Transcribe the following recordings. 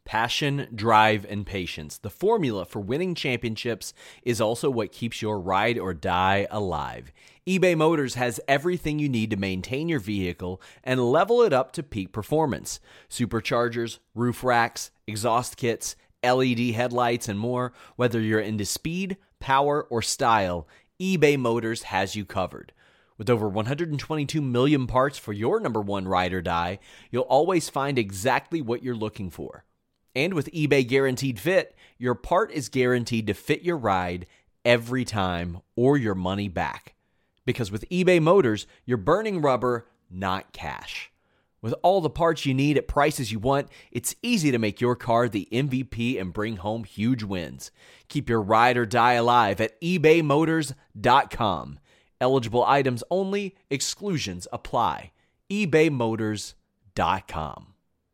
Passion, drive, and patience. The formula for winning championships is also what keeps your ride or die alive. eBay Motors has everything you need to maintain your vehicle and level it up to peak performance. Superchargers, roof racks, exhaust kits, LED headlights, and more. Whether you're into speed, power, or style, eBay Motors has you covered. With over 122 million parts for your number one ride or die, you'll always find exactly what you're looking for. And with eBay Guaranteed Fit, your part is guaranteed to fit your ride every time or your money back. Because with eBay Motors, you're burning rubber, not cash. With all the parts you need at prices you want, it's easy to make your car the MVP and bring home huge wins. Keep your ride or die alive at ebaymotors.com. Eligible items only, exclusions apply. ebaymotors.com.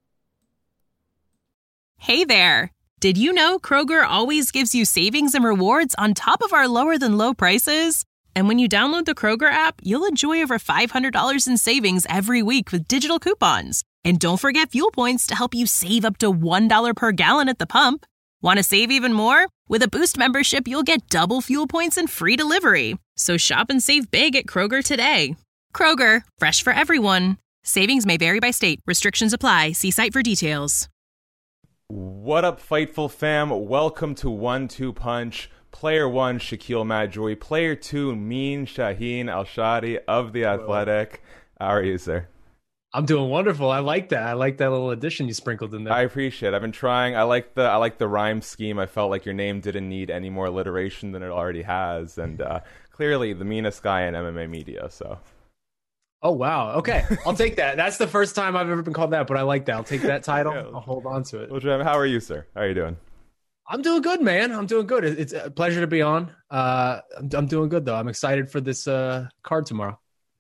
Hey there! Did you know Kroger always gives you savings and rewards on top of our lower than low prices? And when you download the Kroger app, you'll enjoy over $500 in savings every week with digital coupons. And don't forget fuel points to help you save up to $1 per gallon at the pump. Want to save even more? With a Boost membership, you'll get double fuel points and free delivery. So shop and save big at Kroger today. Kroger, fresh for everyone. Savings may vary by state. Restrictions apply. See site for details. What up, Fightful fam? Welcome to 1-2 Punch. Player 1, Shaquille Majoui. Player 2, Mean Shaheen Al-Shadi of The Athletic. How are you, sir? I'm doing wonderful. I like that. I like that little addition you sprinkled in there. I appreciate it. I've been trying. I like the rhyme scheme. I felt like your name didn't need any more alliteration than it already has. And clearly the meanest guy in MMA media, so... Oh, wow. Okay. I'll take that. That's the first time I've ever been called that, but I like that. I'll take that title. Yeah. I'll hold on to it. Well, Jim, how are you, sir? How are you doing? I'm doing good, man. I'm doing good. It's a pleasure to be on. I'm doing good, though. I'm excited for this card tomorrow.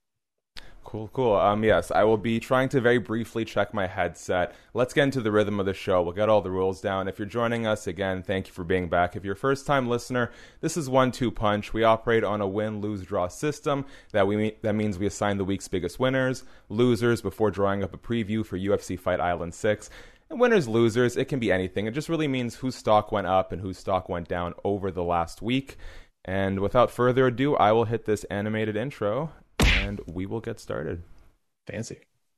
Cool. Yes, I will be trying to very briefly check my headset. Let's get into the rhythm of the show. We'll get all the rules down. If you're joining us, again, thank you for being back. If you're a first-time listener, this is 1-2 Punch. We operate on a win-lose-draw system. That means we assign the week's biggest winners, losers, before drawing up a preview for UFC Fight Island 6. And winners, losers, it can be anything. It just really means whose stock went up and whose stock went down over the last week. And without further ado, I will hit this animated intro, and we will get started. Fancy.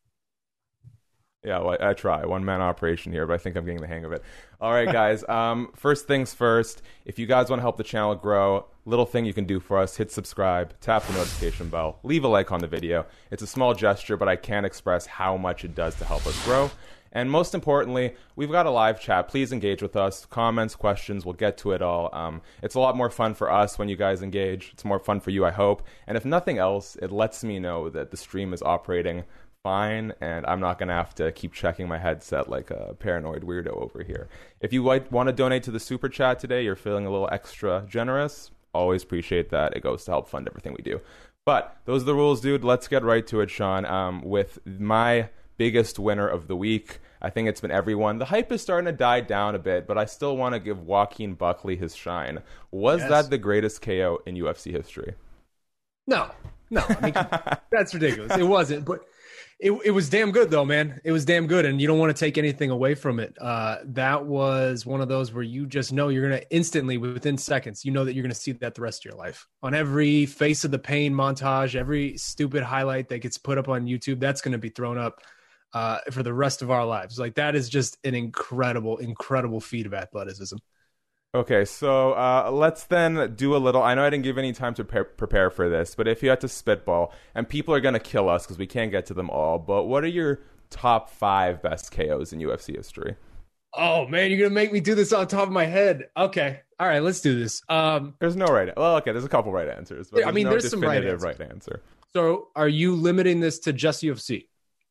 Yeah, well, I try. One-man operation here, but I think I'm getting the hang of it. All right, guys. First things first, if you guys want to help the channel grow, little thing you can do for us, hit subscribe, tap the notification bell, leave a like on the video. It's a small gesture, but I can't express how much it does to help us grow. And most importantly, we've got a live chat. Please engage with us. Comments, questions, we'll get to it all. It's a lot more fun for us when you guys engage. It's more fun for you, I hope. And if nothing else, it lets me know that the stream is operating fine, and I'm not going to have to keep checking my headset like a paranoid weirdo over here. If you want to donate to the Super Chat today, you're feeling a little extra generous, always appreciate that. It goes to help fund everything we do. But those are the rules, dude. Let's get right to it, Sean, with my biggest winner of the week. I think it's been everyone. The hype is starting to die down a bit, but I still want to give Joaquin Buckley his shine. Was that the greatest KO in UFC history? No. I mean, that's ridiculous. It wasn't, but it was damn good, though, man. It was damn good, and you don't want to take anything away from it. That was one of those where you just know you're going to instantly, within seconds, you know that you're going to see that the rest of your life. On every Face of the Pain montage, every stupid highlight that gets put up on YouTube, that's going to be thrown up for the rest of our lives. Like, that is just an incredible feat of athleticism. Okay, so let's then do a little... I know I didn't give any time to prepare for this, but if you had to spitball, and people are going to kill us because we can't get to them all, but what are your top 5 best KOs in UFC history? Oh, man, you're going to make me do this on top of my head. Okay, all right, let's do this. There's no right... Well, okay, there's a couple right answers, but there's some right answer. So are you limiting this to just UFC?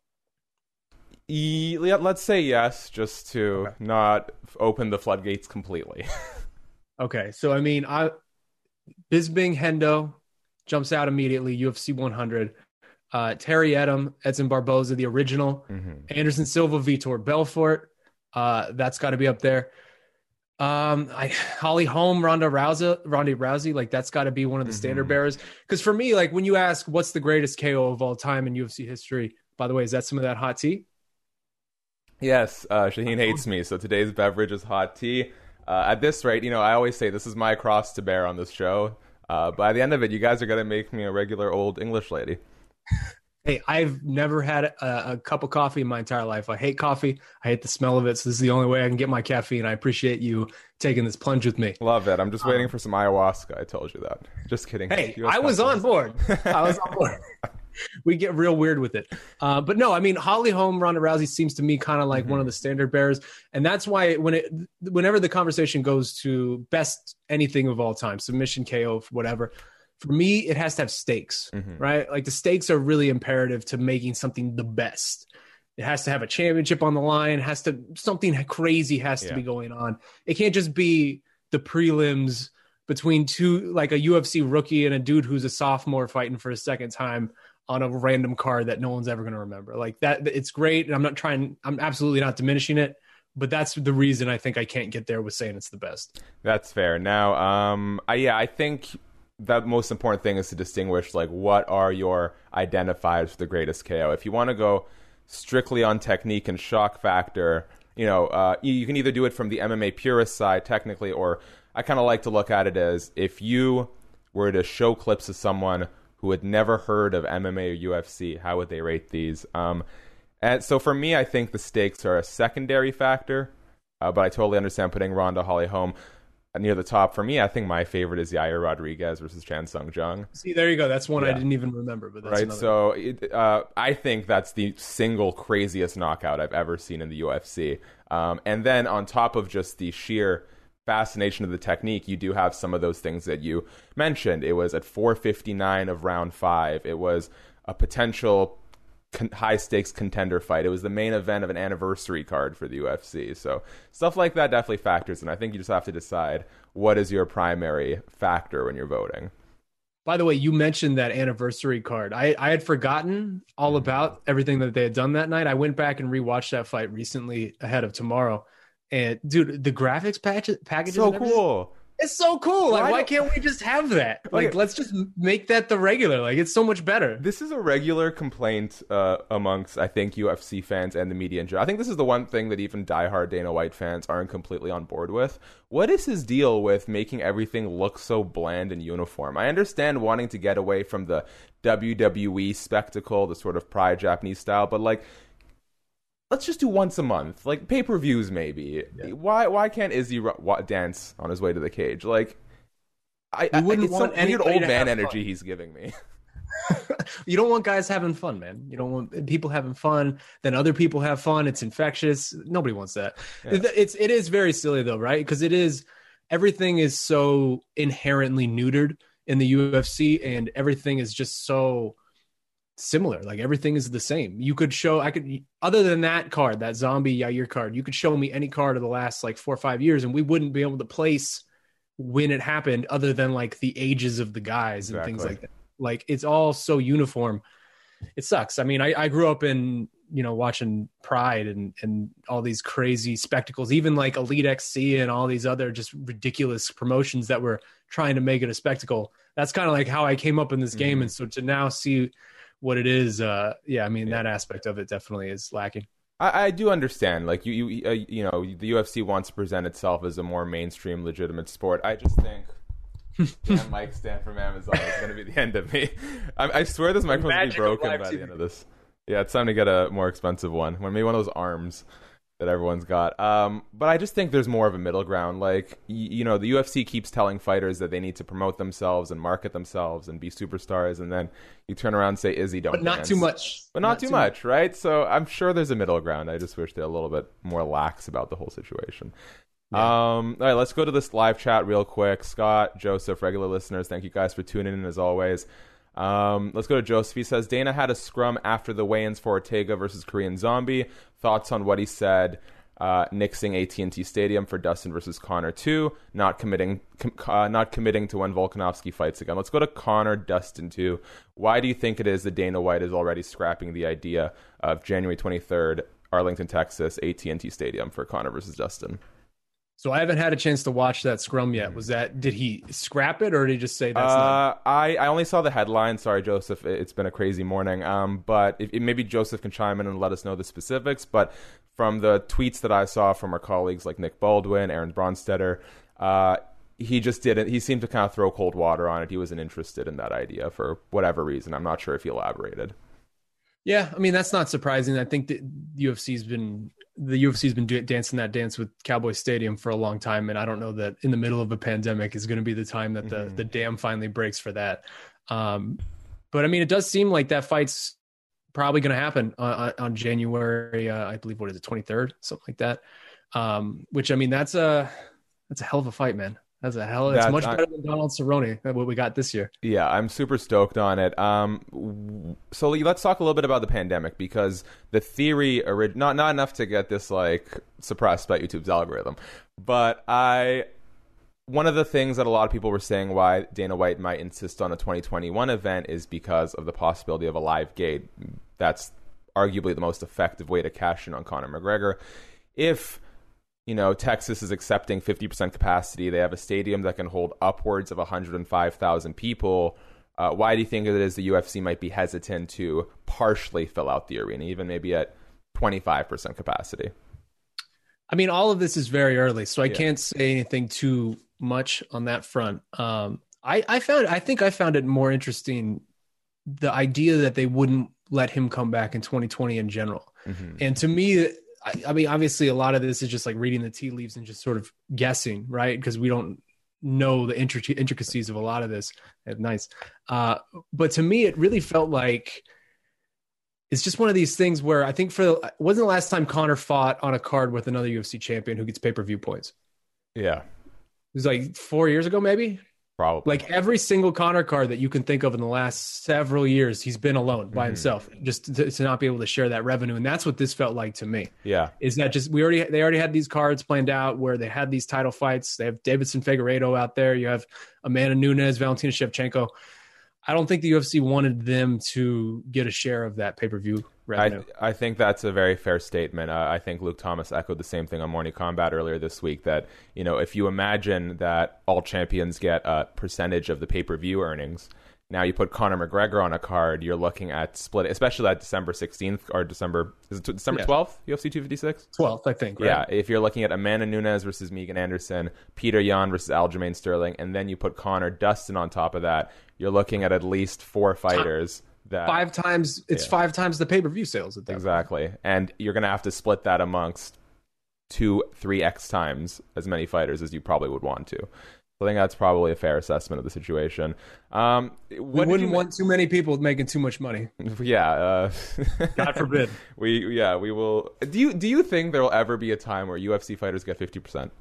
Let's say yes, just to not open the floodgates completely. Okay, so I mean, Bisping Hendo jumps out immediately. UFC 100. Terry Edson Barboza, the original. Mm-hmm. Anderson Silva, Vitor Belfort. That's got to be up there. Holly Holm, Ronda Rousey, like that's got to be one of the standard bearers. Because for me, like when you ask what's the greatest KO of all time in UFC history, by the way, is that some of that hot tea? Yes, Shaheen hates me, so today's beverage is hot tea. At this rate, I always say this is my cross to bear on this show. By the end of it, you guys are going to make me a regular old English lady. Hey, I've never had a cup of coffee in my entire life. I hate coffee. I hate the smell of it. So this is the only way I can get my caffeine. I appreciate you taking this plunge with me. Love it. I'm just waiting for some ayahuasca. I told you that. Just kidding. Hey, I was on board. We get real weird with it. But no, I mean, Holly Holm, Ronda Rousey seems to me kind of like one of the standard bearers. And that's why whenever the conversation goes to best anything of all time, submission, KO, whatever, for me, it has to have stakes, right? Like the stakes are really imperative to making something the best. It has to have a championship on the line. Something crazy has to be going on. It can't just be the prelims between two, like a UFC rookie and a dude who's a sophomore fighting for a second time on a random card that no one's ever going to remember. Like that, it's great. And I'm absolutely not diminishing it, but that's the reason I think I can't get there with saying it's the best. That's fair. Now, I think the most important thing is to distinguish, like, what are your identifiers for the greatest KO? If you want to go strictly on technique and shock factor, you can either do it from the MMA purist side, technically, or I kind of like to look at it as if you were to show clips of someone who had never heard of MMA or UFC, how would they rate these? And so for me, I think the stakes are a secondary factor, but I totally understand putting Ronda Holly Holm near the top. For me, I think my favorite is Yair Rodriguez versus Chan Sung Jung. See, there you go. That's one I didn't even remember. But that's right. So I think that's the single craziest knockout I've ever seen in the UFC. And then on top of just the sheer fascination of the technique, you do have some of those things that you mentioned. It was at 4:59 of round 5. It was a potential high stakes contender fight. It was the main event of an anniversary card for the UFC. So stuff like that definitely factors, and I think you just have to decide what is your primary factor when you're voting. By the way, you mentioned that anniversary card. I had forgotten all about everything that they had done that night. I went back and rewatched that fight recently ahead of tomorrow. And dude, the graphics packages so cool. It's so cool. Like, why can't we just have that? Like, let's just make that the regular. Like, it's so much better. This is a regular complaint amongst, I think, UFC fans and the media in general. I think this is the one thing that even diehard Dana White fans aren't completely on board with. What is his deal with making everything look so bland and uniform? I understand wanting to get away from the WWE spectacle, the sort of Pride Japanese style, but like, let's just do once a month, like pay-per-views maybe. Yeah. Why can't Izzy dance on his way to the cage? Like, it's some weird old man energy he's giving me. You don't want guys having fun, man. You don't want people having fun. Then other people have fun. It's infectious. Nobody wants that. Yeah. It is very silly though, right? Because everything is so inherently neutered in the UFC, and everything is just so similar. Like everything is the same. Other than that card, that zombie Yair card, you could show me any card of the last like 4 or 5 years and we wouldn't be able to place when it happened other than like the ages of the guys and things like that. Like it's all so uniform. It sucks. I mean, I grew up in, watching Pride and all these crazy spectacles, even like Elite XC and all these other just ridiculous promotions that were trying to make it a spectacle. That's kind of like how I came up in this game. And so to now see what it is, that aspect of it definitely is lacking. I do understand. Like the UFC wants to present itself as a more mainstream, legitimate sport. I just think Mike Stan from Amazon is going to be the end of me. I swear this microphone's going to be broken by the end of this. Yeah, it's time to get a more expensive one. Maybe one of those arms that everyone's got. But I just think there's more of a middle ground. Like, the UFC keeps telling fighters that they need to promote themselves and market themselves and be superstars, and then you turn around and say, Izzy, don't dance. But not too much. But not too much, right? So I'm sure there's a middle ground. I just wish they're a little bit more lax about the whole situation. Yeah. All right, let's go to this live chat real quick. Scott, Joseph, regular listeners, thank you guys for tuning in as always. Let's go to Joseph. He says, Dana had a scrum after the weigh-ins for Ortega versus Korean Zombie. Thoughts on what he said, nixing AT&T Stadium for Dustin versus Conor 2, not committing to when Volkanovski fights again. Let's go to Conor Dustin 2. Why do you think it is that Dana White is already scrapping the idea of January 23rd, Arlington, Texas, AT&T Stadium for Conor versus Dustin? So I haven't had a chance to watch that scrum yet. Did he scrap it or did he just say that's not? I only saw the headline. Sorry, Joseph. It's been a crazy morning. But maybe Joseph can chime in and let us know the specifics. But from the tweets that I saw from our colleagues like Nick Baldwin, Aaron Bronstetter, he seemed to kind of throw cold water on it. He wasn't interested in that idea for whatever reason. I'm not sure if he elaborated. Yeah, I mean, that's not surprising. I think that the UFC's been dancing that dance with Cowboy Stadium for a long time, and I don't know that in the middle of a pandemic is going to be the time that the dam finally breaks for that. But I mean, it does seem like that fight's probably going to happen on January, I believe, what is it, 23rd, something like that. Which, I mean, that's a hell of a fight, man. It's much better than Donald Cerrone, what we got this year. Yeah, I'm super stoked on it. So let's talk a little bit about the pandemic, because the theory, not enough to get this like suppressed by YouTube's algorithm, but one of the things that a lot of people were saying why Dana White might insist on a 2021 event is because of the possibility of a live gate. That's arguably the most effective way to cash in on Conor McGregor. If Texas is accepting 50% capacity, they have a stadium that can hold upwards of 105,000 people. Why do you think it is the UFC might be hesitant to partially fill out the arena, even maybe at 25% capacity? I mean, all of this is very early, so I can't say anything too much on that front. I think I found it more interesting, the idea that they wouldn't let him come back in 2020 in general. Mm-hmm. And to me, I mean, obviously a lot of this is just like reading the tea leaves and just sort of guessing, right? Because we don't know the intricacies of a lot of this. Nice. But to me, it really felt like it's just one of these things where I think wasn't the last time Conor fought on a card with another UFC champion who gets pay-per-view points? Yeah. It was like 4 years ago, maybe? Probably. Like every single Conor card that you can think of in the last several years, he's been alone by himself, just to not be able to share that revenue. And that's what this felt like to me. Yeah. Is that just, they already had these cards planned out where they had these title fights. They have Davidson Figueiredo out there. You have Amanda Nunes, Valentina Shevchenko. I don't think the UFC wanted them to get a share of that pay-per-view revenue. I think that's a very fair statement. I think Luke Thomas echoed the same thing on Morning Combat earlier this week, that, if you imagine that all champions get a percentage of the pay-per-view earnings, now you put Conor McGregor on a card, you're looking at split, especially that December 16th or December 12th, UFC 256? 12th, I think, right? Yeah, if you're looking at Amanda Nunes versus Megan Anderson, Peter Yan versus Aljamain Sterling, and then you put Conor Dustin on top of that, you're looking at least four fighters. That 5 times, it's 5 times the pay-per-view sales at that exactly point. And you're going to have to split that amongst 2-3x times as many fighters as you probably would want to. So I think that's probably a fair assessment of the situation. We wouldn't want too many people making too much money. Yeah. God forbid. We will. Do you think there will ever be a time where UFC fighters get 50%?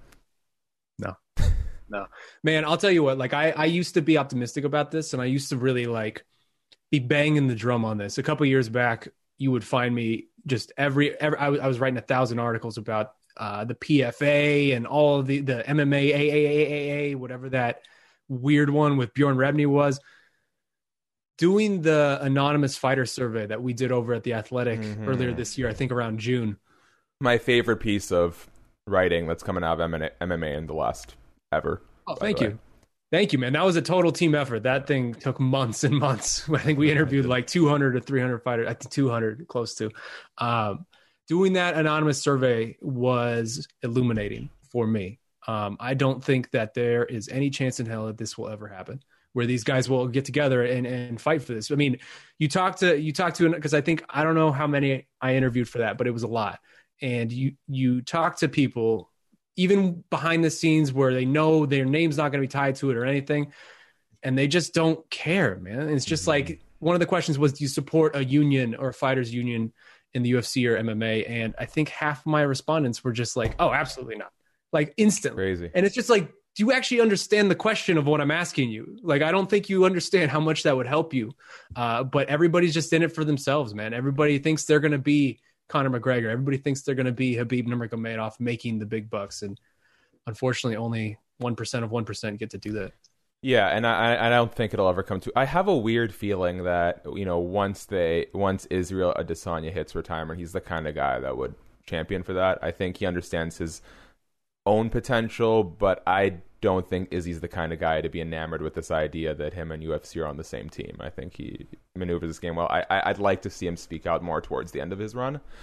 No, man, I'll tell you what, like I used to be optimistic about this, and I used to really like be banging the drum on this. A couple years back, you would find me just I was writing 1,000 articles about the PFA and all of the MMA, AAAA, whatever that weird one with Bjorn Rebney was. Doing the anonymous fighter survey that we did over at The Athletic earlier this year, I think around June. My favorite piece of writing that's coming out of MMA in the last ever. Oh, thank you. Thank you, man. That was a total team effort. That thing took months and months. I think we interviewed like 200 or 300 fighters, I think 200, close to. Doing that anonymous survey was illuminating for me. I don't think that there is any chance in hell that this will ever happen, where these guys will get together and fight for this. I mean, you talk to, because I don't know how many I interviewed for that, but it was a lot. And you talk to people, even behind the scenes, where they know their name's not going to be tied to it or anything, and they just don't care, man. And it's just like, one of the questions was, do you support a union or a fighters union in the UFC or MMA? And I think half of my respondents were just like, oh, absolutely not. Like instantly. Crazy. And it's just like, do you actually understand the question of what I'm asking you? Like, I don't think you understand how much that would help you. But everybody's just in it for themselves, man. Everybody thinks they're going to be Conor McGregor. Everybody thinks they're going to be Khabib Nurmagomedov making the big bucks. And unfortunately, only 1% of 1% get to do that. Yeah, and I don't think it'll ever come to. I have a weird feeling that, once Israel Adesanya hits retirement, he's the kind of guy that would champion for that. I think he understands his own potential, but I don't think Izzy's the kind of guy to be enamored with this idea that him and UFC are on the same team. I think he maneuvers this game well. I'd like to see him speak out more towards the end of his run.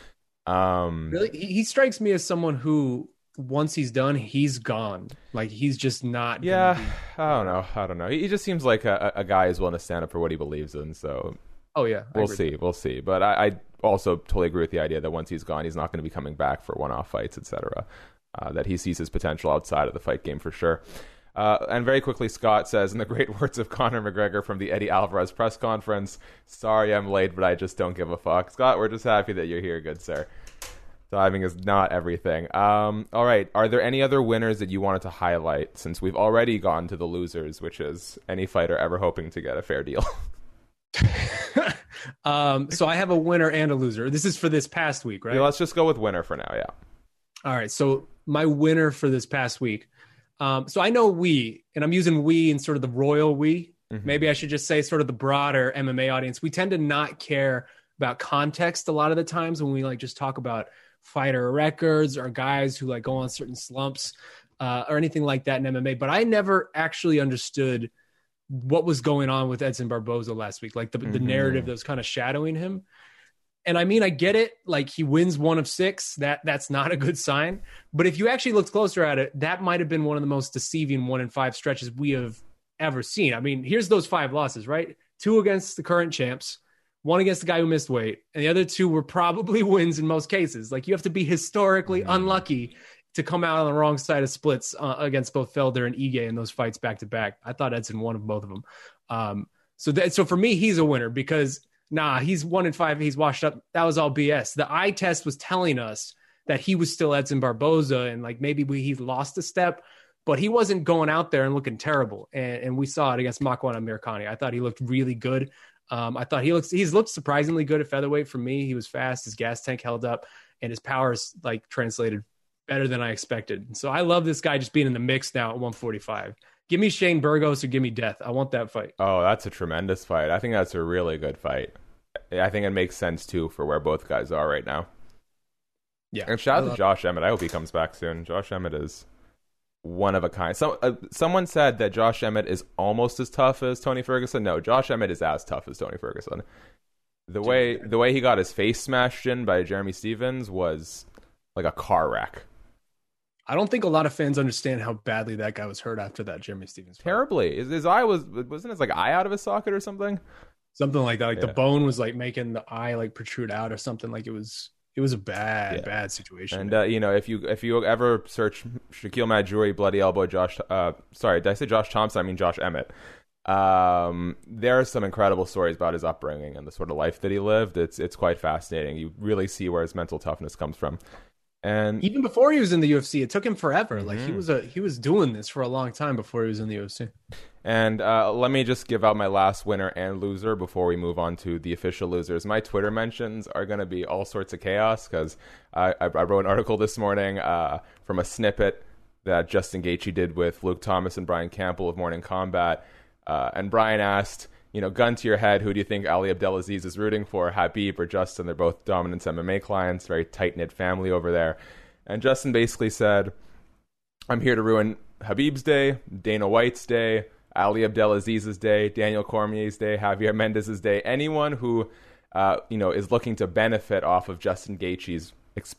Really, he strikes me as someone who, once he's done, he's gone. Like, he's just not. Yeah, I don't know. He just seems like a guy who's willing to stand up for what he believes in. So, oh yeah, we'll see. But I also totally agree with the idea that once he's gone, he's not going to be coming back for one-off fights, etc. That he sees his potential outside of the fight game for sure. And very quickly, Scott says, in the great words of Conor McGregor from the Eddie Alvarez press conference, "Sorry I'm late, but I just don't give a fuck." Scott, we're just happy that you're here, good sir. Diving is not everything. All right. Are there any other winners that you wanted to highlight, since we've already gone to the losers, which is any fighter ever hoping to get a fair deal? So I have a winner and a loser. This is for this past week, right? Yeah, let's just go with winner for now, yeah. All right. So my winner for this past week. So I know and I'm using we in sort of the royal we. Mm-hmm. Maybe I should just say sort of the broader MMA audience. We tend to not care about context a lot of the times when we like just talk about fighter records or guys who like go on certain slumps or anything like that in MMA. But I never actually understood what was going on with Edson Barboza last week, like the narrative that was kind of shadowing him. And I mean, I get it. Like, he wins 1 of 6. That's not a good sign. But if you actually looked closer at it, that might have been one of the most deceiving 1 in 5 stretches we have ever seen. I mean, here's those 5 losses, right? 2 against the current champs, 1 against the guy who missed weight, and the other 2 were probably wins in most cases. Like, you have to be historically unlucky to come out on the wrong side of splits against both Felder and Ige in those fights back to back. I thought Edson won of both of them. So for me, he's a winner because he's 1 in 5. He's washed up. That was all BS. The eye test was telling us that he was still Edson Barboza, and like maybe he lost a step, but he wasn't going out there and looking terrible. And we saw it against Makwan Amirkhani. I thought he looked really good. I thought he's looked surprisingly good at featherweight for me. He was fast. His gas tank held up, and his power is like translated better than I expected. So I love this guy just being in the mix now at 145. Give me Shane Burgos or give me death. I want that fight. Oh, that's a tremendous fight. I think that's a really good fight. I think it makes sense, too, for where both guys are right now. Yeah. And shout out to Josh Emmett. I hope he comes back soon. Josh Emmett is one of a kind. Someone said that Josh Emmett is almost as tough as Tony Ferguson. No, Josh Emmett is as tough as Tony Ferguson. The way he got his face smashed in by Jeremy Stevens was like a car wreck. I don't think a lot of fans understand how badly that guy was hurt after that Jeremy Stevens fight. Terribly. His eye wasn't his like eye out of his socket or something? Something like that. Like the bone was like making the eye like protrude out or something. Like it was a bad situation. And if you ever search Shaquille Majuri, bloody elbow, Josh. Sorry, did I say Josh Thompson? I mean Josh Emmett. There are some incredible stories about his upbringing and the sort of life that he lived. It's quite fascinating. You really see where his mental toughness comes from. And even before he was in the UFC, it took him forever. Like he was doing this for a long time before he was in the UFC. And let me just give out my last winner and loser before we move on to the official losers. My Twitter mentions are going to be all sorts of chaos because I wrote an article this morning from a snippet that Justin Gaethje did with Luke Thomas and Brian Campbell of Morning Combat. And Brian asked, gun to your head, who do you think Ali Abdelaziz is rooting for, Habib or Justin? They're both Dominance MMA clients, very tight-knit family over there. And Justin basically said, I'm here to ruin Habib's day, Dana White's day, Ali Abdelaziz's day, Daniel Cormier's day, Javier Mendez's day, anyone who is looking to benefit off of Justin Gaethje's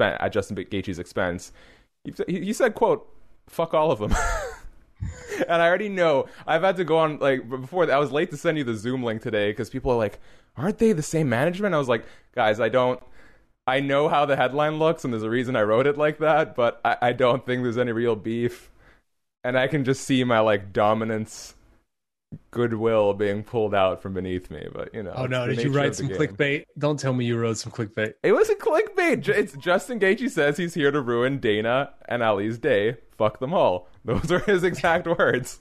expense. He said, quote, fuck all of them. And I already know I've had to go on before. I was late to send you the Zoom link today because people are like, aren't they the same management? I was like, guys, I know how the headline looks and there's a reason I wrote it like that, but I don't think there's any real beef. And I can just see my Dominance goodwill being pulled out from beneath me. But oh no, did you write some clickbait? Don't tell me you wrote some clickbait. It wasn't clickbait. It's Justin Gaethje says he's here to ruin Dana and Ali's day. Fuck them all. Those are his exact words.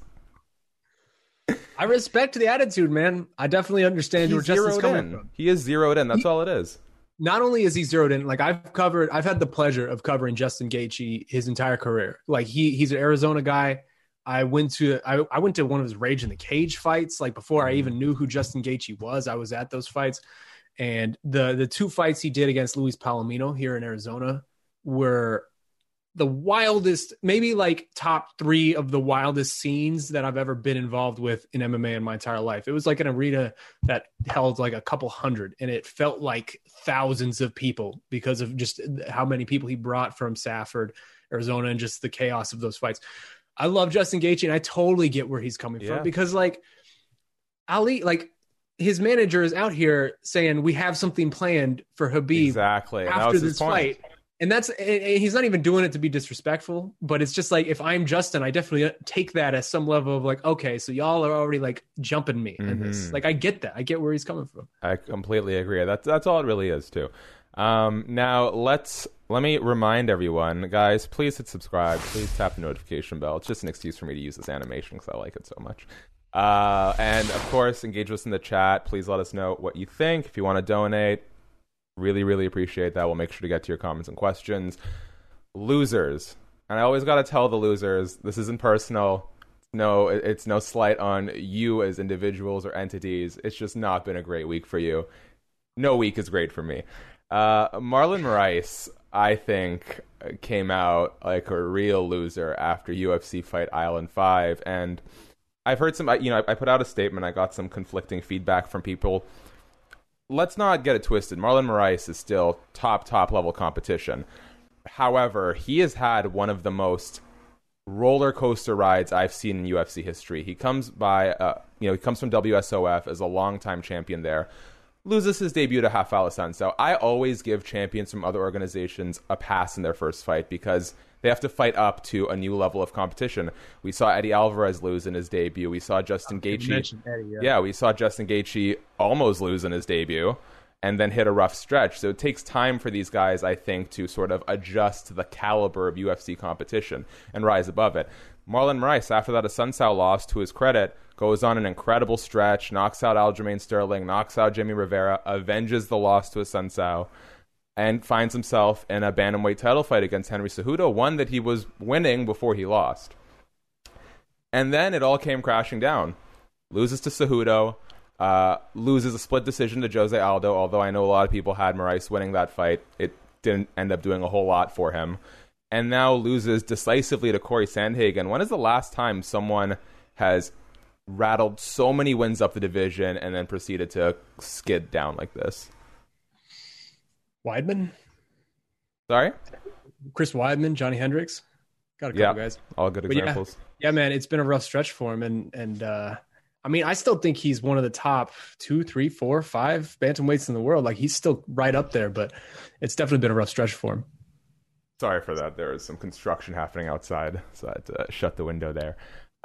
I respect the attitude, man. I definitely understand where Justin's coming from. He is zeroed in. That's all it is. Not only is he zeroed in, I've had the pleasure of covering Justin Gaethje his entire career. He's an Arizona guy. I went to one of his Rage in the Cage fights. Before I even knew who Justin Gaethje was, I was at those fights. And the 2 fights he did against Luis Palomino here in Arizona were the wildest, maybe like top 3 of the wildest scenes that I've ever been involved with in MMA in my entire life. It was like an arena that held like a couple hundred, and it felt like thousands of people because of just how many people he brought from Safford, Arizona, and just the chaos of those fights. I love Justin Gaethje, and I totally get where he's coming from, because like Ali, like his manager is out here saying we have something planned for Khabib after this fight. And he's not even doing it to be disrespectful, but it's just like, if I'm Justin, I definitely take that as some level of like, okay, so y'all are already like jumping me in this. Like, I get that. I get where he's coming from. I completely agree. That's all it really is too. Now let me remind everyone, guys, please hit subscribe. Please tap the notification bell. It's just an excuse for me to use this animation because I like it so much. And of course, engage with us in the chat. Please let us know what you think. If you want to donate, really, really appreciate that. We'll make sure to get to your comments and questions. Losers. And I always got to tell the losers, this isn't personal. No, it's no slight on you as individuals or entities. It's just not been a great week for you. No week is great for me. Marlon Moraes, I think, came out like a real loser after UFC Fight Island 5. And I've heard some, I put out a statement. I got some conflicting feedback from people. Let's not get it twisted. Marlon Moraes is still top level competition. However, he has had one of the most roller coaster rides I've seen in UFC history. He comes he comes from WSOF as a longtime champion there. Loses his debut to Rafael Assunção. I always give champions from other organizations a pass in their first fight because they have to fight up to a new level of competition. We saw Eddie Alvarez lose in his debut. We saw Justin Gaethje. We saw Justin Gaethje almost lose in his debut and then hit a rough stretch. So it takes time for these guys, I think, to sort of adjust to the caliber of UFC competition and rise above it. Marlon Moraes, after that Assunção loss, to his credit, goes on an incredible stretch, knocks out Aljamain Sterling, knocks out Jimmy Rivera, avenges the loss to Assunção, and finds himself in a bantamweight title fight against Henry Cejudo, one that he was winning before he lost. And then it all came crashing down. Loses to Cejudo, loses a split decision to Jose Aldo, although I know a lot of people had Moraes winning that fight. It didn't end up doing a whole lot for him. And now loses decisively to Corey Sandhagen. When is the last time someone has rattled so many wins up the division and then proceeded to skid down like this? Weidman? Sorry? Chris Weidman, Johnny Hendricks. Got a couple guys. All good examples. Yeah, man, it's been a rough stretch for him. And I mean, I still think he's one of the top 2, 3, 4, 5 bantamweights in the world. Like, he's still right up there, but it's definitely been a rough stretch for him. Sorry for that. There was some construction happening outside, so I had to shut the window there.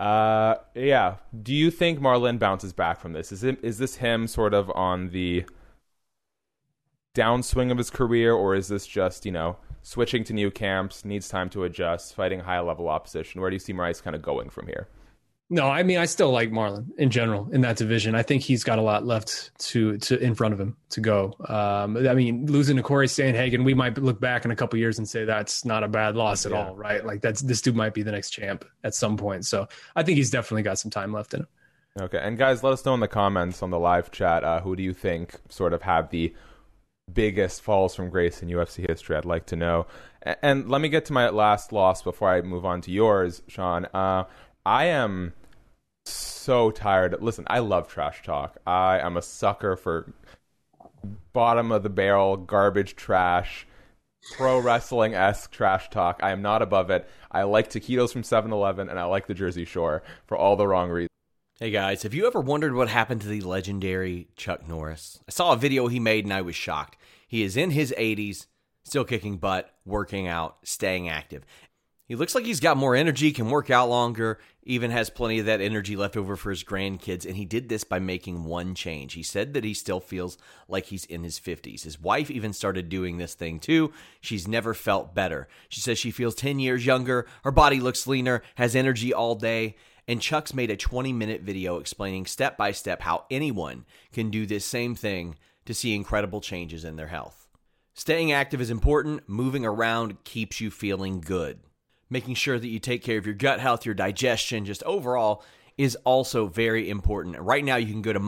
Do you think Marlon bounces back from this? Is this him sort of on the downswing of his career, or is this just, switching to new camps, needs time to adjust, fighting high-level opposition? Where do you see Moraes kind of going from here? No, I mean, I still like Marlon in general in that division. I think he's got a lot left to in front of him to go. I mean, losing to Corey Sandhagen, we might look back in a couple years and say that's not a bad loss at all, right? Like, this dude might be the next champ at some point. So I think he's definitely got some time left in him. Okay, and guys, let us know in the comments on the live chat, who do you think sort of had the biggest falls from grace in UFC history? I'd like to know. And let me get to my last loss before I move on to yours, Sean. I am so tired. Listen, I love trash talk. I am a sucker for bottom of the barrel, garbage trash, pro wrestling-esque trash talk. I am not above it. I like taquitos from 7-Eleven, and I like the Jersey Shore for all the wrong reasons. Hey guys, have you ever wondered what happened to the legendary Chuck Norris? I saw a video he made and I was shocked. He is in his 80s, still kicking butt, working out, staying active. He looks like he's got more energy, can work out longer, even has plenty of that energy left over for his grandkids, and he did this by making one change. He said that he still feels like he's in his 50s. His wife even started doing this thing too. She's never felt better. She says she feels 10 years younger, her body looks leaner, has energy all day, and Chuck's made a 20-minute video explaining step by step how anyone can do this same thing to see incredible changes in their health. Staying active is important. Moving around keeps you feeling good. Making sure that you take care of your gut health, your digestion, just overall is also very important. Right now, you can go to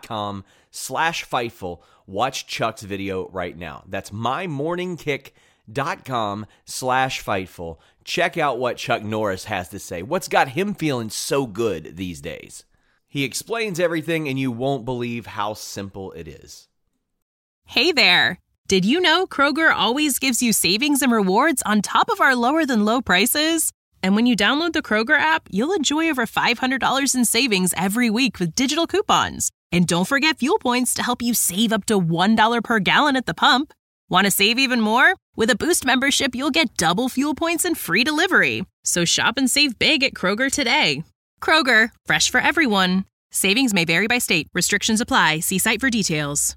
mymorningkick.com/Fightful. Watch Chuck's video right now. That's mymorningkick.com/Fightful. Fightful. Check out what Chuck Norris has to say. What's got him feeling so good these days? He explains everything, and you won't believe how simple it is. Hey there! Did you know Kroger always gives you savings and rewards on top of our lower-than-low prices? And when you download the Kroger app, you'll enjoy over $500 in savings every week with digital coupons. And don't forget fuel points to help you save up to $1 per gallon at the pump. Want to save even more? With a Boost membership, you'll get double fuel points and free delivery. So shop and save big at Kroger today. Kroger, fresh for everyone. Savings may vary by state. Restrictions apply. See site for details.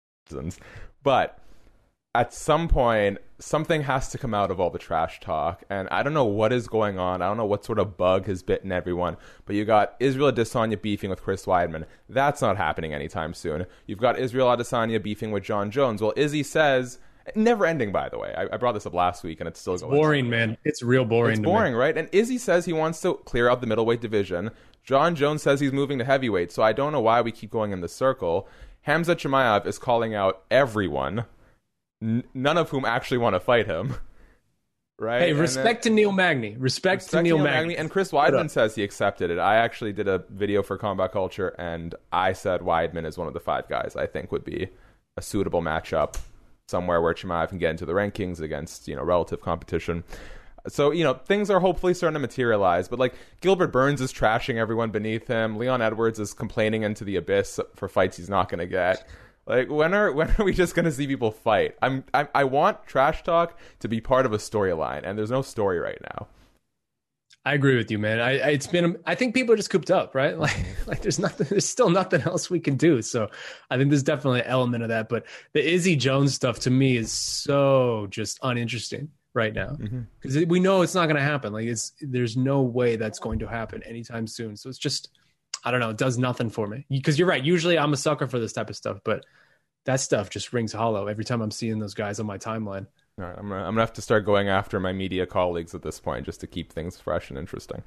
But at some point, something has to come out of all the trash talk. And I don't know what is going on. I don't know what sort of bug has bitten everyone. But you got Israel Adesanya beefing with Chris Weidman. That's not happening anytime soon. You've got Israel Adesanya beefing with John Jones. Well, Izzy says... Never ending, by the way. I brought this up last week, and it's still going. Boring, man. It's real boring. It's boring, right? And Izzy says he wants to clear out the middleweight division. John Jones says he's moving to heavyweight, so I don't know why we keep going in the circle. Hamza Chimaev is calling out everyone, none of whom actually want to fight him. Right? Hey, respect to Neil Magny. Respect to Neil Magny. And Chris Weidman says he accepted it. I actually did a video for Combat Culture, and I said Weidman is one of the 5 guys I think would be a suitable matchup somewhere where Chimaev can get into the rankings against, relative competition. So, things are hopefully starting to materialize. But, Gilbert Burns is trashing everyone beneath him. Leon Edwards is complaining into the abyss for fights he's not going to get. When are we just going to see people fight? I want trash talk to be part of a storyline, and there's no story right now. I agree with you, man. I think people are just cooped up, right? There's still nothing else we can do. So I think there's definitely an element of that. But the Izzy Jones stuff to me is so just uninteresting right now because we know it's not going to happen. There's no way that's going to happen anytime soon. So it's just, I don't know. It does nothing for me because you're right. Usually I'm a sucker for this type of stuff, but that stuff just rings hollow every time I'm seeing those guys on my timeline. All right, I'm gonna have to start going after my media colleagues at this point just to keep things fresh and interesting.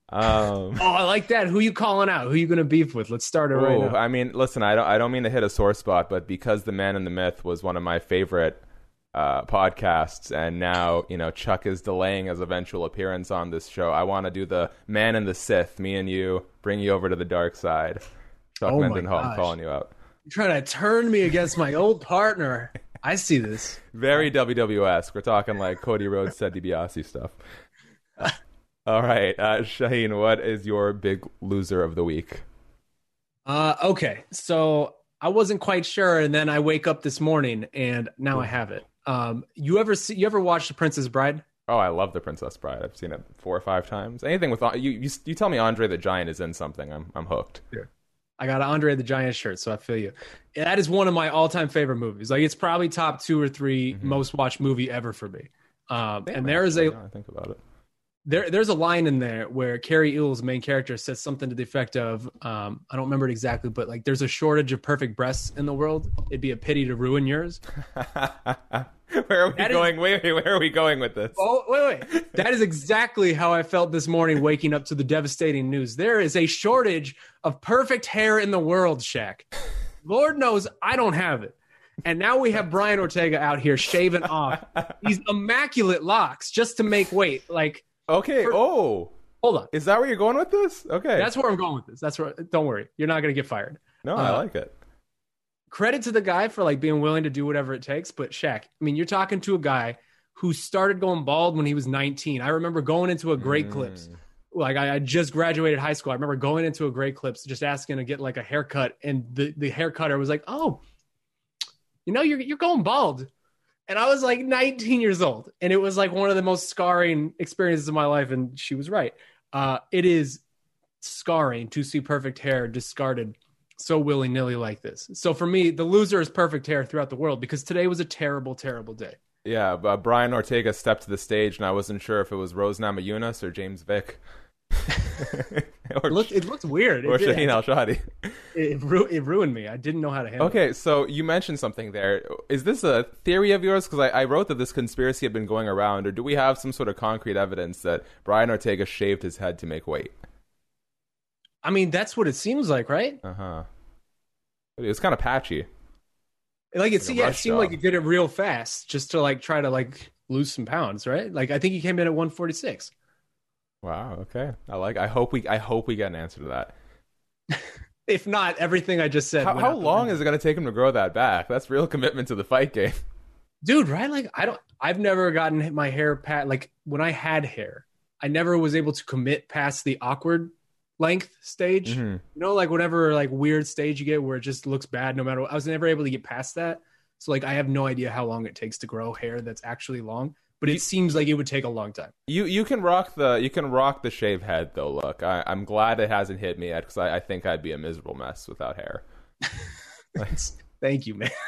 I like that. Who you calling out? Who you gonna beef with? Let's start it right now. I mean, listen, I don't mean to hit a sore spot, but because The Man and the Myth was one of my favorite podcasts, and now Chuck is delaying his eventual appearance on this show, I want to do the Man and the Sith. Me and you, bring you over to the dark side. Chuck Mendenhall, I'm calling you out. You're trying to turn me against my old partner. I see this. Very WWS. We're talking like Cody Rhodes, Ted DiBiase stuff. All right. Shaheen, what is your big loser of the week? Okay. So I wasn't quite sure, and then I wake up this morning, and now I have it. You ever watch The Princess Bride? Oh, I love The Princess Bride. I've seen it 4 or 5 times. Anything with you tell me Andre the Giant is in something, I'm hooked. Yeah. I got an Andre the Giant shirt, so I feel you. That is one of my all-time favorite movies. It's probably top 2 or 3 most watched movie ever for me. And there is I think about it. There's a line in there where Carrie Ewell's main character says something to the effect of, I don't remember it exactly, but there's a shortage of perfect breasts in the world. It'd be a pity to ruin yours. Where are we going? Wait, where are we going with this? Oh, wait. That is exactly how I felt this morning waking up to the devastating news. There is a shortage of perfect hair in the world, Shaq. Lord knows I don't have it. And now we have Brian Ortega out here shaving off these immaculate locks just to make weight. Okay. Hold on. Is that where you're going with this? Okay. That's where I'm going with this. Don't worry. You're not going to get fired. No, I like it. Credit to the guy for being willing to do whatever it takes. But Shaq, you're talking to a guy who started going bald when he was 19. I remember going into a Great Clips. I just graduated high school. I remember going into a Great Clips, just asking to get a haircut. And the hair cutter was like, oh, you're going bald. And I was 19 years old. And it was one of the most scarring experiences of my life. And she was right. It is scarring to see perfect hair discarded so willy-nilly like this. So for me, the loser is perfect hair throughout the world because today was a terrible, terrible day. Yeah, Brian Ortega stepped to the stage, and I wasn't sure if it was Rose Namajunas or James Vick. It looked weird. Or Shaheen Al-Shadi. It ruined me. I didn't know how to handle it. Okay, so you mentioned something there. Is this a theory of yours? Because I wrote that this conspiracy had been going around, or do we have some sort of concrete evidence that Brian Ortega shaved his head to make weight? That's what it seems like, right? Uh-huh. It was kind of patchy. It seemed like he did it real fast just to try to lose some pounds, right? Like I think he came in at 146. Wow. Okay. I hope we get an answer to that. If not, everything I just said. How long is it going to take him to grow that back? That's real commitment to the fight game. Dude, right? Like I've never gotten my hair like when I had hair, I never was able to commit past the awkward length stage. Mm-hmm. You know, like whatever like weird stage you get where it just looks bad no matter what. I was never able to get past that. So like I have no idea how long it takes to grow hair that's actually long. But it seems like it would take a long time. You can rock the shave head though. Look, I'm glad it hasn't hit me yet because I think I'd be a miserable mess without hair. Thank you, man.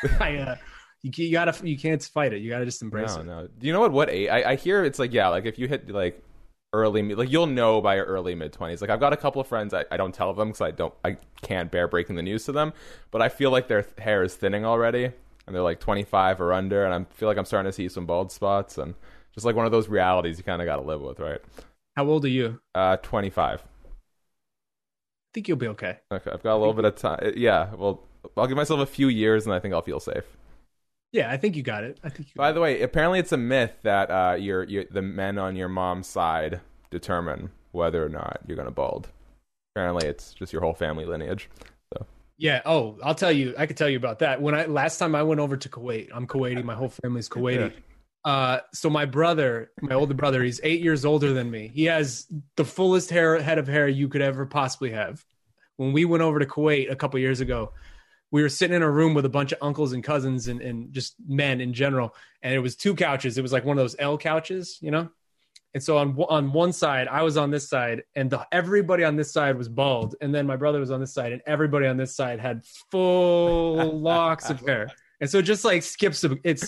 You can't fight it. You gotta just embrace it. No. Do you know what age? I hear it's like like if you hit like early, like you'll know by your early mid-20s. Like I've got a couple of friends I don't tell them because I can't bear breaking the news to them, but I feel like their hair is thinning already. And they're like 25 or under, and I feel like I'm starting to see some bald spots, and just like one of those realities you kind of got to live with, right? How old are you? 25. I think you'll be okay. Okay, I've got a little bit of time. Yeah, well, I'll give myself a few years, and I think I'll feel safe. Yeah, I think you got it. By the way, apparently it's a myth that the men on your mom's side determine whether or not you're going to bald. Apparently, it's just your whole family lineage. Yeah. Oh, I can tell you about that. Last time I went over to Kuwait, I'm Kuwaiti. My whole family's Kuwaiti. Yeah. So my older brother, he's 8 years older than me. He has the fullest head of hair you could ever possibly have. When we went over to Kuwait a couple years ago, we were sitting in a room with a bunch of uncles and cousins and just men in general. And it was 2 couches. It was like one of those L couches, you know? And so on one side, I was on this side, and everybody on this side was bald. And then my brother was on this side, and everybody on this side had full locks of hair. And so it just like skips.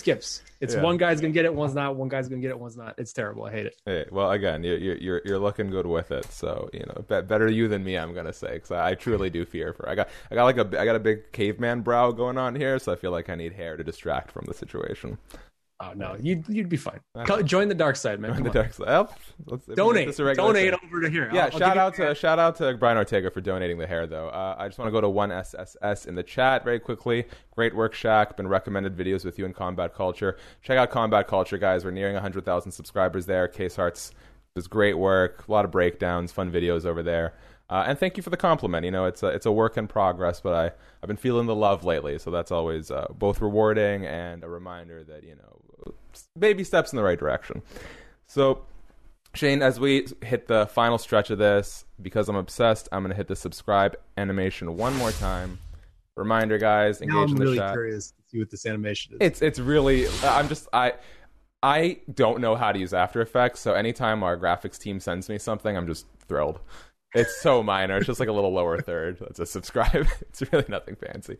It's one guy's going to get it, one's not. One guy's going to get it, one's not. It's terrible. I hate it. Hey, well, again, you're looking good with it. So, better you than me, I'm going to say, because I truly do fear for it. I got a big caveman brow going on here, so I feel like I need hair to distract from the situation. Oh no, you'd be fine. Join the dark side, man. Join the dark side. Donate over to here. Yeah, shout out to Brian Ortega for donating the hair, though. I just want to go to 1SSS in the chat very quickly. Great work, Shaq. Been recommended videos with you in Combat Culture. Check out Combat Culture, guys. We're nearing 100,000 subscribers there. Case Hearts does great work. A lot of breakdowns, fun videos over there. And thank you for the compliment. It's a work in progress, but I've been feeling the love lately, so that's always both rewarding and a reminder that baby steps in the right direction. So, Shane, as we hit the final stretch of this, because I'm obsessed, I'm going to hit the subscribe animation one more time. Reminder, guys, engage in the really chat. I'm curious to see what this animation is. It's really I don't know how to use After Effects, so anytime our graphics team sends me something, I'm just thrilled. It's so minor. It's just like a little lower third. That's a subscribe. It's really nothing fancy.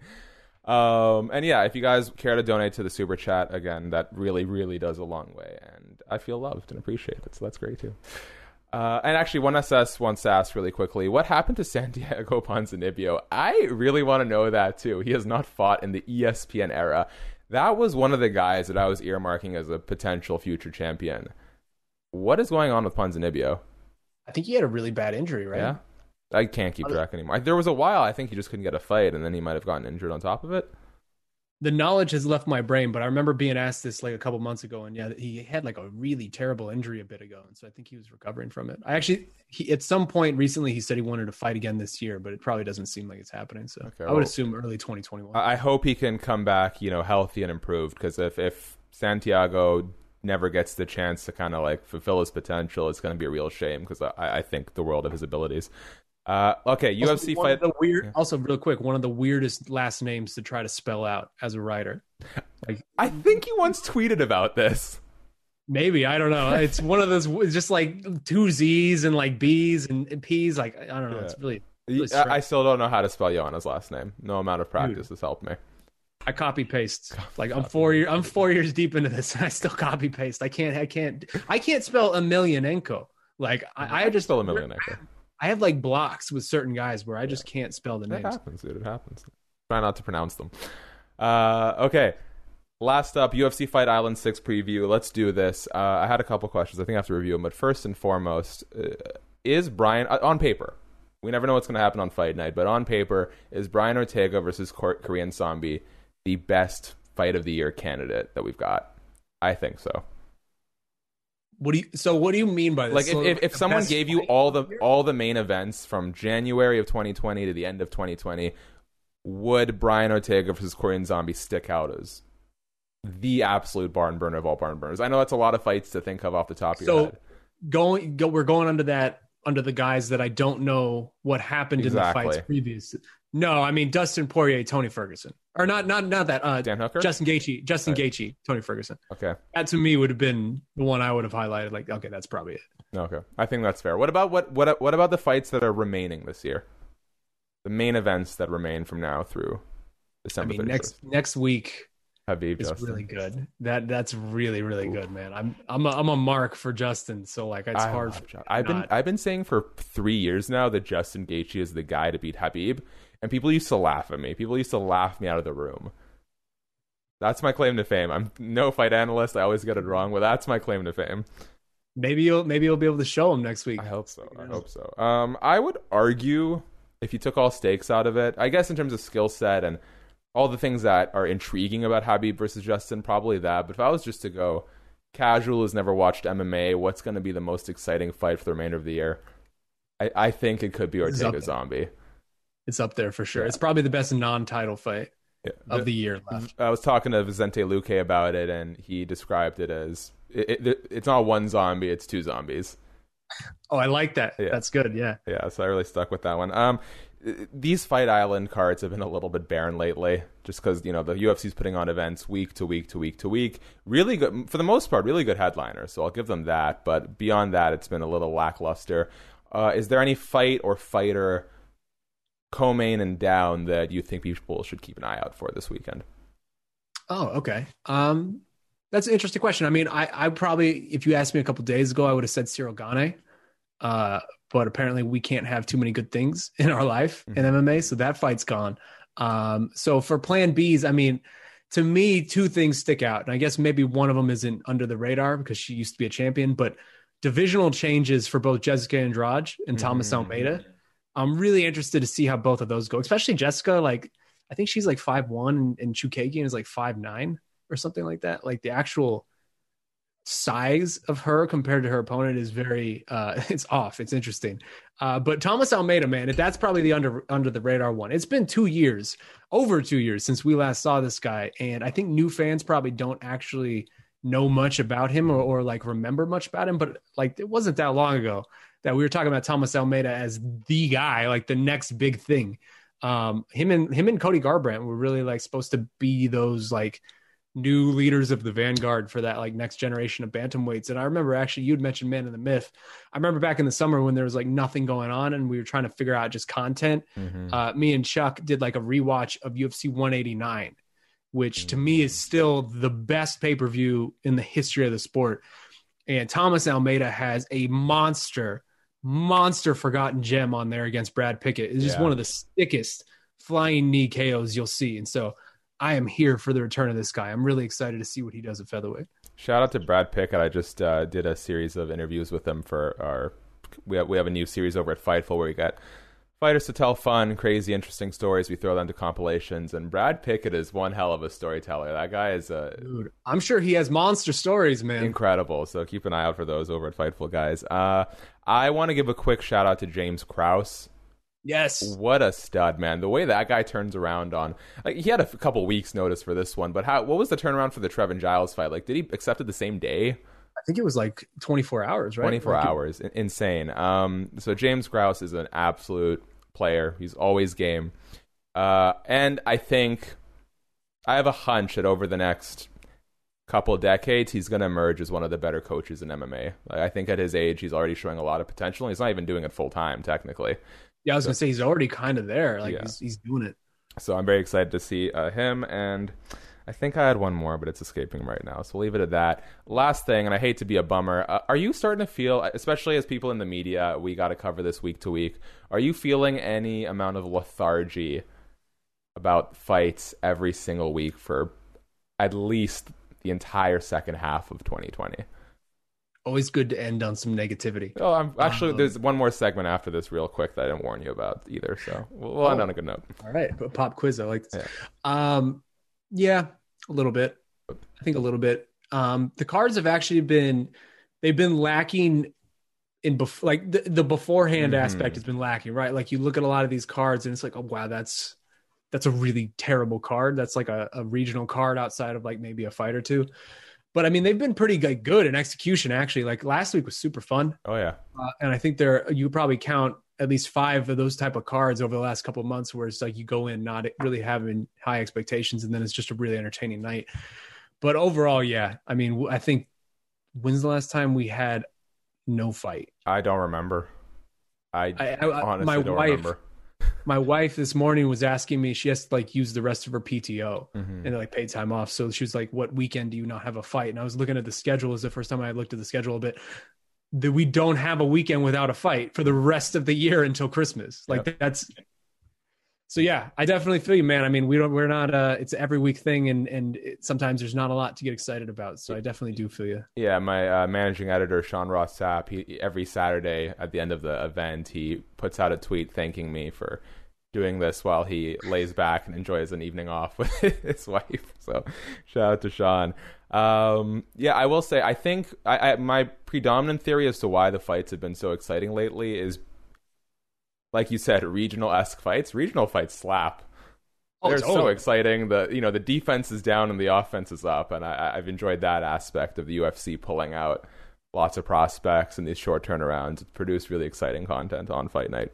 And yeah, if you guys care to donate to the super chat, again, that really, really does a long way. And I feel loved and appreciated. So that's great too. And actually, 1SS once asked really quickly, what happened to Santiago Ponzinibbio? I really want to know that too. He has not fought in the ESPN era. That was one of the guys that I was earmarking as a potential future champion. What is going on with Ponzinibbio? I think he had a really bad injury, right? Yeah. I can't keep track anymore. There was a while I think he just couldn't get a fight, and then he might have gotten injured on top of it. The knowledge has left my brain, but I remember being asked this like a couple months ago, and yeah, he had like a really terrible injury a bit ago, and so I think he was recovering from it. At some point recently, he said he wanted to fight again this year, but it probably doesn't seem like it's happening. So okay, I would assume early 2021. I hope he can come back, healthy and improved, because if Santiago never gets the chance to kind of like fulfill his potential, it's going to be a real shame, because I think the world of his abilities. Okay, UFC fight. Also, real quick, one of the weirdest last names to try to spell out as a writer. I think you once tweeted about this. Maybe, I don't know. It's one of those, just like 2 Z's and like B's and P's. Like I don't know. Yeah. It's really I still don't know how to spell Joanna's last name. No amount of practice has helped me. I copy paste. Like I'm 4 years deep into this, and I still copy paste. I can't spell Emelianenko. Like I just spell Emelianenko. I have like blocks with certain guys where I just can't spell the names. It happens, dude. It happens. Try not to pronounce them. Okay. Last up, UFC Fight Island 6 preview. Let's do this. I had a couple questions. I think I have to review them. But first and foremost, is Brian, on paper, we never know what's going to happen on fight night, but on paper, is Brian Ortega versus Korean Zombie the best fight of the year candidate that we've got? I think so. What do you mean by this? Like So if the someone best gave you fight all the main events from January of 2020 to the end of 2020, would Brian Ortega versus Korean Zombie stick out as the absolute barn burner of all barn burners? I know that's a lot of fights to think of off the top of your head. We're going under the guys that I don't know what happened in the fights previous. No, I mean Dustin Poirier, Tony Ferguson, or not that. Dan Hooker, Justin Gaethje, Tony Ferguson. Okay, that to me would have been the one I would have highlighted. Like, okay, that's probably it. Okay, I think that's fair. What about what about the fights that are remaining this year? The main events that remain from now through December. I mean, next week. Habib is Justin. Really good. That's really good, man. I'm a mark for Justin, so like it's hard. I've been saying for 3 years now that Justin Gaethje is the guy to beat Habib, and people used to laugh at me. People used to laugh me out of the room. That's my claim to fame. I'm no fight analyst. I always get it wrong, but that's my claim to fame. Maybe you'll be able to show him next week. I hope so. I would argue if you took all stakes out of it, I guess in terms of skill set and all the things that are intriguing about Habib versus Justin, probably that. But if I was just to go casual who's never watched MMA, what's going to be the most exciting fight for the remainder of the year? I think it could be Ortega Zombie. It's up there for sure. Yeah. It's probably the best non-title fight of the year left. I was talking to Vicente Luque about it, and he described it as it's not one zombie, it's two zombies. Oh, I like that. Yeah. That's good. Yeah. Yeah. So I really stuck with that one. These Fight Island cards have been a little bit barren lately, just because the UFC's putting on events week to week to week to week. Really good for the most part. Really good headliners. So I'll give them that. But beyond that, it's been a little lackluster. Is there any fight or fighter, co-main and down, that you think people should keep an eye out for this weekend? Oh, okay. That's an interesting question. I mean, I probably, if you asked me a couple days ago, I would have said Cyril Gane. But apparently we can't have too many good things in our life in MMA, so that fight's gone. So for plan Bs, I mean, to me, two things stick out. And I guess maybe one of them isn't under the radar because she used to be a champion, but divisional changes for both Jessica Andrade and Thomas Almeida. I'm really interested to see how both of those go, especially Jessica. Like, I think she's like 5'1", and Chookagian is like 5'9" or something like that. Like the actual size of her compared to her opponent is very it's off. It's interesting. But Thomas Almeida, man, that's probably the under the radar one. It's been over 2 years since we last saw this guy, and I think new fans probably don't actually know much about him or like remember much about him. But like it wasn't that long ago that we were talking about Thomas Almeida as the guy, like the next big thing. Him and Cody Garbrandt were really like supposed to be those like new leaders of the vanguard for that like next generation of bantamweights. And I remember actually you'd mentioned Man of the Myth. I remember back in the summer when there was like nothing going on and we were trying to figure out just content. Me and Chuck did like a rewatch of UFC 189, which to me is still the best pay-per-view in the history of the sport. And Thomas Almeida has a monster forgotten gem on there against Brad Pickett. It's just one of the sickest flying knee KOs you'll see. And so I am here for the return of this guy. I'm really excited to see what he does at featherweight. Shout out to Brad Pickett. I just did a series of interviews with him for we have a new series over at Fightful where we got fighters to tell fun, crazy, interesting stories. We throw them to compilations, and Brad Pickett is one hell of a storyteller. That guy is dude, I'm sure he has monster stories, man. Incredible. So keep an eye out for those over at Fightful, guys. I want to give a quick shout out to James Krause. Yes. What a stud, man. The way that guy turns around on... Like, he had a couple weeks notice for this one, but what was the turnaround for the Trevin Giles fight? Like, did he accept it the same day? I think it was like 24 hours, right? 24 hours. Insane. So James Krause is an absolute player. He's always game. And I think... I have a hunch that over the next couple decades, he's going to emerge as one of the better coaches in MMA. Like, I think at his age, he's already showing a lot of potential. He's not even doing it full time, technically. Yeah, I was going to say, he's already kind of there. Like, he's doing it. So I'm very excited to see him. And I think I had one more, but it's escaping right now. So we'll leave it at that. Last thing, and I hate to be a bummer, are you starting to feel, especially as people in the media, we got to cover this week to week, are you feeling any amount of lethargy about fights every single week for at least the entire second half of 2020? Always good to end on some negativity. Oh, there's one more segment after this real quick that I didn't warn you about either. So we'll end on a good note. All right. Pop quiz. I like this. Yeah, a little bit. I think a little bit. The cards have actually been they've been lacking in the beforehand aspect has been lacking, right? Like you look at a lot of these cards and it's like, oh wow, that's a really terrible card. That's like a regional card outside of like maybe a fight or two. But I mean, they've been pretty good in execution, actually. Like last week was super fun. Oh yeah. And I think you probably count at least 5 of those type of cards over the last couple of months where it's like you go in not really having high expectations and then it's just a really entertaining night. But overall, yeah. I mean, I think when's the last time we had no fight? I don't remember. I honestly don't remember. My wife this morning was asking me, she has to like use the rest of her PTO and like paid time off. So she was like, what weekend do you not have a fight? And I was looking at the schedule. It was the first time I looked at the schedule a bit. That we don't have a weekend without a fight for the rest of the year until Christmas. Like that's, so yeah, I definitely feel you, man. I mean, we're not, it's an every week thing and sometimes there's not a lot to get excited about. So I definitely do feel you. Yeah. My managing editor, Sean Ross Sapp, he every Saturday at the end of the event, he puts out a tweet thanking me for doing this while he lays back and enjoys an evening off with his wife. So shout out to Sean. Yeah, I will say, I think my predominant theory as to why the fights have been so exciting lately is, like you said, regional-esque fights. Regional fights slap. They're so exciting. The defense is down and the offense is up, and I've enjoyed that aspect of the UFC pulling out lots of prospects in these short turnarounds. It's produced really exciting content on Fight Night.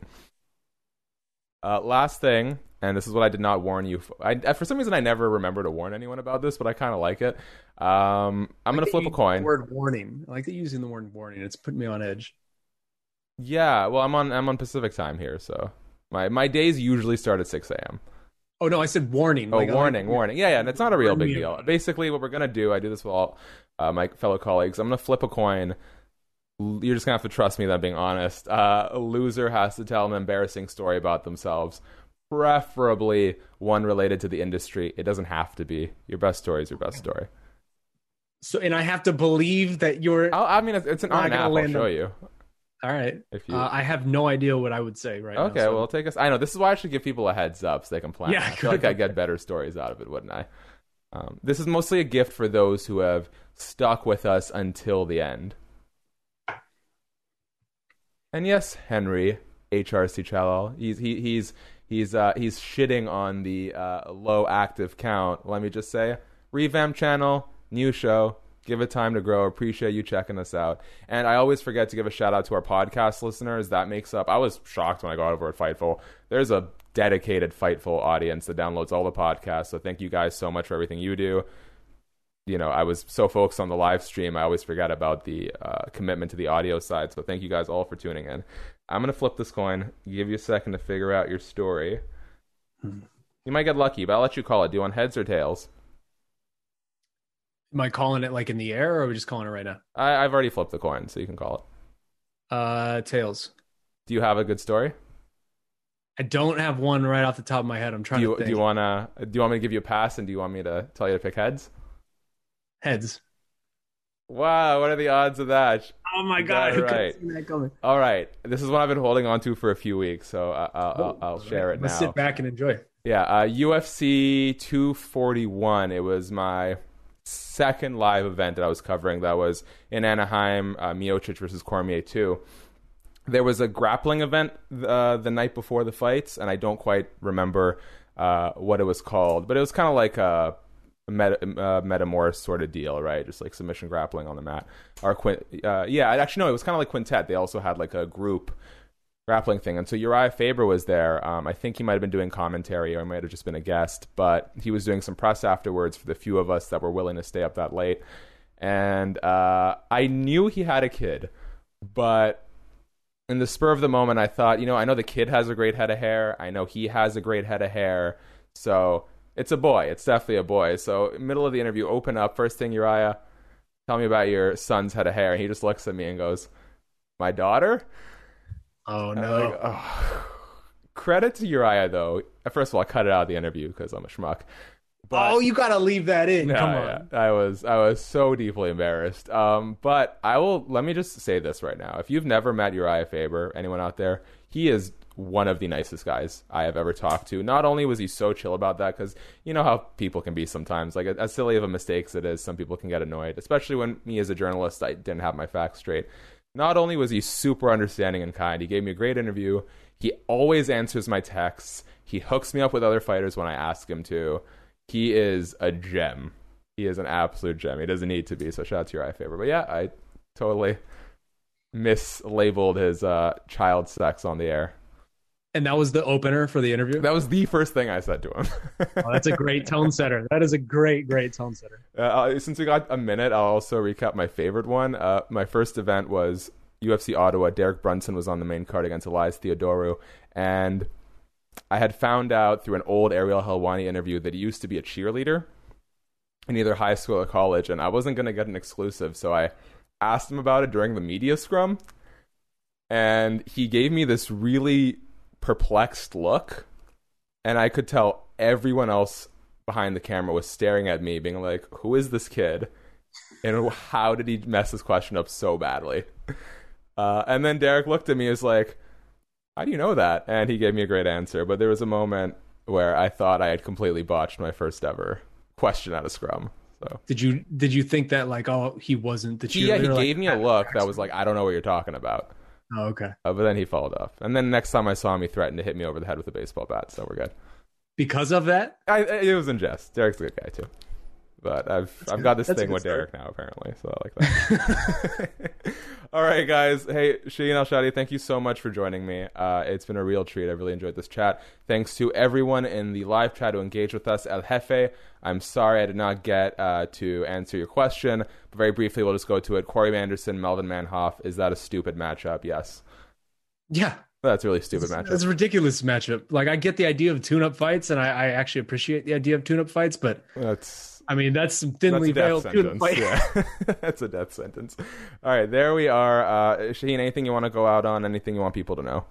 Last thing, and this is what I did not warn you. For some reason, I never remember to warn anyone about this, but I kind of like it. I'm going to flip a coin. Word warning. I like that using the word warning. It's putting me on edge. Yeah, well, I'm on Pacific time here, so my days usually start at 6 a.m. Oh no, I said warning. Oh, warning. Yeah, and it's not a real big deal. Basically, what we're going to do, I do this with all my fellow colleagues. I'm going to flip a coin. You're just going to have to trust me that I'm being honest. A loser has to tell an embarrassing story about themselves, preferably one related to the industry. It doesn't have to be. Your best story is your best story. So, and I have to believe that you're... I mean, it's an on app. I'll show you. All right. I have no idea what I would say right now. Okay, so. Well, take us... I know, this is why I should give people a heads up so they can plan. Yeah, I feel like I'd get better stories out of it, wouldn't I? This is mostly a gift for those who have stuck with us until the end. And yes, Henry HRC Chalal, he's shitting on the low active count. Let me just say, revamp channel, new show, give it time to grow. Appreciate you checking us out. And I always forget to give a shout out to our podcast listeners. That makes up. I was shocked when I got over at Fightful. There's a dedicated Fightful audience that downloads all the podcasts. So thank you guys so much for everything you do. You know, I was so focused on the live stream, I always forget about the commitment to the audio side. So thank you guys all for tuning in. I'm going to flip this coin, give you a second to figure out your story. You might get lucky, but I'll let you call it. Do you want heads or tails? Am I calling it like in the air, or are we just calling it right now? I've already flipped the coin, so you can call it. Tails. Do you have a good story? I don't have one right off the top of my head. I'm trying to think. Do you want me to give you a pass, and do you want me to tell you to pick heads? Heads. Wow, what are the odds of that? Oh my God, who could have seen that coming? All right, this is what I've been holding on to for a few weeks, so I'll share it now. Let's sit back and enjoy. Yeah, UFC 241. It was my second live event that I was covering. That was in Anaheim, Miocic versus Cormier 2. There was a grappling event the night before the fights, and I don't quite remember what it was called, but it was kind of like a Metamorph sort of deal, right? Just like submission grappling on the mat. Or actually no, it was kind of like Quintet. They also had like a group grappling thing, and so Uriah Faber was there. I think he might have been doing commentary, or he might have just been a guest, but he was doing some press afterwards for the few of us that were willing to stay up that late. And I knew he had a kid, but in the spur of the moment, I thought, I know the kid has a great head of hair. I know he has a great head of hair, so it's a boy. It's definitely a boy. So middle of the interview, open up. First thing, Uriah, tell me about your son's head of hair. And he just looks at me and goes, my daughter? Oh, no. Like, oh. Credit to Uriah, though. First of all, I cut it out of the interview because I'm a schmuck. But, you got to leave that in. Come on. Yeah. I was so deeply embarrassed. But let me just say this right now. If you've never met Uriah Faber, anyone out there, he is one of the nicest guys I have ever talked to. Not only was he so chill about that, because you know how people can be sometimes. Like, as silly of a mistake as it is, some people can get annoyed, especially when me as a journalist, I didn't have my facts straight. Not only was he super understanding and kind, he gave me a great interview. He always answers my texts. He hooks me up with other fighters when I ask him to. He is a gem. He is an absolute gem. He doesn't need to be, so shout out to Uriah Faber. But yeah, I totally mislabeled his child sex on the air. And that was the opener for the interview? That was the first thing I said to him. Oh, that's a great tone setter. That is a great tone setter. Since we got a minute, I'll also recap my favorite one. My first event was UFC Ottawa. Derek Brunson was on the main card against Elias Theodorou. And I had found out through an old Ariel Helwani interview that he used to be a cheerleader in either high school or college. And I wasn't going to get an exclusive, so I asked him about it during the media scrum. And he gave me this really perplexed look, and I could tell everyone else behind the camera was staring at me being like, who is this kid and how did he mess this question up so badly? And then Derek looked at me and was like, how do you know that? And he gave me a great answer, but there was a moment where I thought I had completely botched my first ever question at a scrum. So did you think that, like, oh, he wasn't the cheerleader? Yeah, he gave me a look that was like, I don't know what you're talking about. Oh, okay. But then he followed up. And then next time I saw him, he threatened to hit me over the head with a baseball bat, so we're good. Because of that? It was in jest. Derek's a good guy, too. But I've got this thing with Derek now, apparently, so I like that. All right, guys. Hey, Shaheen Al-Shatti, thank you so much for joining me. It's been a real treat. I really enjoyed this chat. Thanks to everyone in the live chat who engaged with us. El Jefe, I'm sorry I did not get to answer your question, but very briefly, we'll just go to it. Corey Anderson, Melvin Manhoff, is that a stupid matchup? Yes. Yeah. That's a really stupid matchup. It's a ridiculous matchup. Like, I get the idea of tune-up fights, and I actually appreciate the idea of tune-up fights, but that's some thinly veiled tune-up fight. Yeah. That's a death sentence. All right, there we are. Shaheen, anything you want to go out on? Anything you want people to know?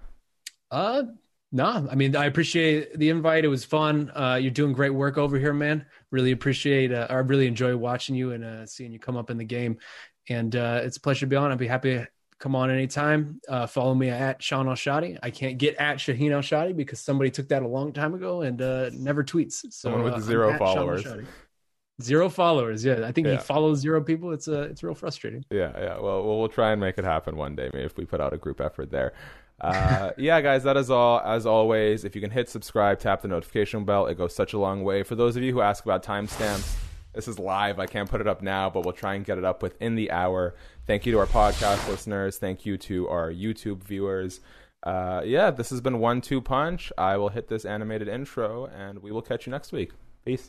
No, I mean, I appreciate the invite. It was fun. You're doing great work over here, man. Really appreciate. I really enjoy watching you and seeing you come up in the game. And it's a pleasure to be on. I'd be happy to come on anytime. Follow me at Sean Al-Shatti. I can't get at Shaheen Al-Shatti because somebody took that a long time ago and never tweets. So, someone with 0 followers. 0 followers. Yeah, I think he follows 0 people. It's real frustrating. Yeah. Well, we'll try and make it happen one day, maybe if we put out a group effort there. Yeah, guys, that is all. As always, if you can hit subscribe, tap the notification bell, it goes such a long way. For those of you who ask about timestamps, this is live. I can't put it up now, but we'll try and get it up within the hour. Thank you to our podcast listeners. Thank you to our YouTube viewers. This has been 1-2 Punch. I will hit this animated intro, and we will catch you next week. Peace.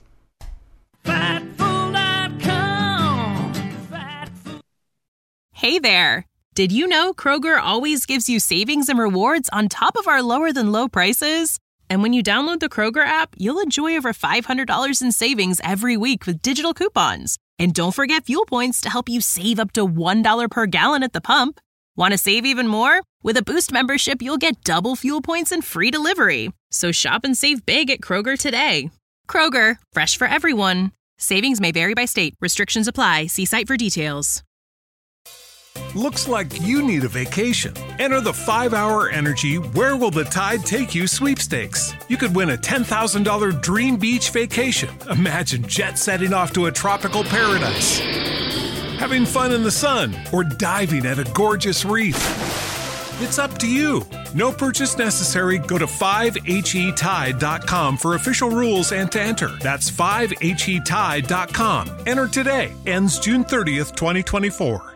Hey there. Did you know Kroger always gives you savings and rewards on top of our lower than low prices? And when you download the Kroger app, you'll enjoy over $500 in savings every week with digital coupons. And don't forget fuel points to help you save up to $1 per gallon at the pump. Want to save even more? With a Boost membership, you'll get double fuel points and free delivery. So shop and save big at Kroger today. Kroger, fresh for everyone. Savings may vary by state. Restrictions apply. See site for details. Looks like you need a vacation. Enter the 5-Hour Energy Where Will the Tide Take You sweepstakes. You could win a $10,000 dream beach vacation. Imagine jet setting off to a tropical paradise, having fun in the sun, or diving at a gorgeous reef. It's up to you. No purchase necessary. Go to 5HETide.com for official rules and to enter. That's 5HETide.com. Enter today. Ends June 30th, 2024.